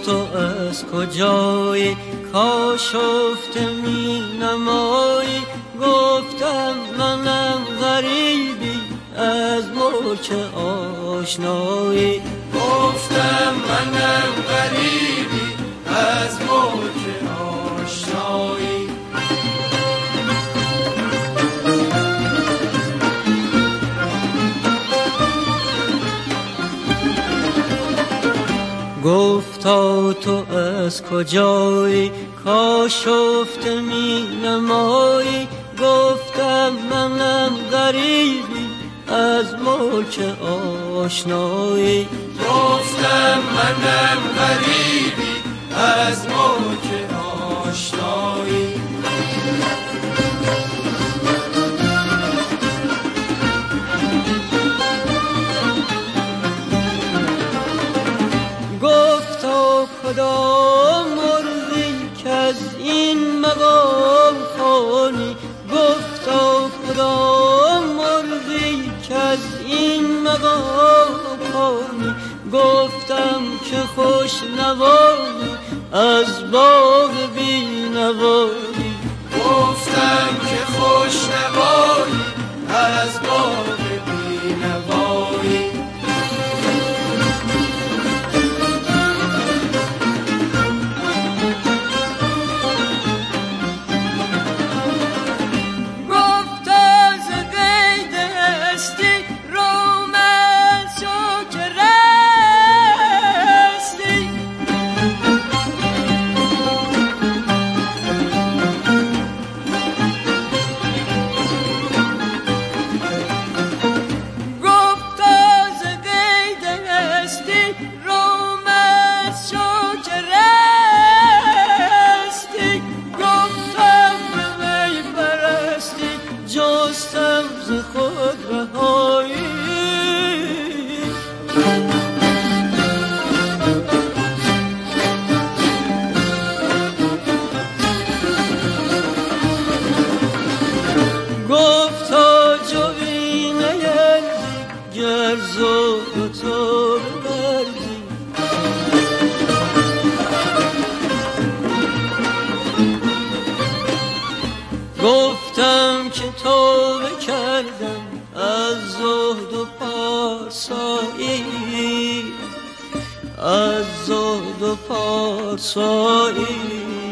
تو از کجایی کاشفته می نمایی. گفتم منم غریبی از ملک آشنایی. گفتم منم غریبی از ملک آشنایی. گفتا تو از کجایی کاشفته می نمایی. گفتم منم غریبی از ملک آشنایی. گفتم منم غریبی از ملک آشنایی. گفتا کدام مرغی که از این مقام خوانی. گفتا کدام مرغی که از این مقام خوانی. گفتم که خوش نوایی از باغ بی نوایی. گفتم که خوش نوایی از باغ بی نوایی. گفتا جوینه گرزو تو ببرزی. گفتم که توبه کردم از زهد و پارسایی. از زهد و پارسایی.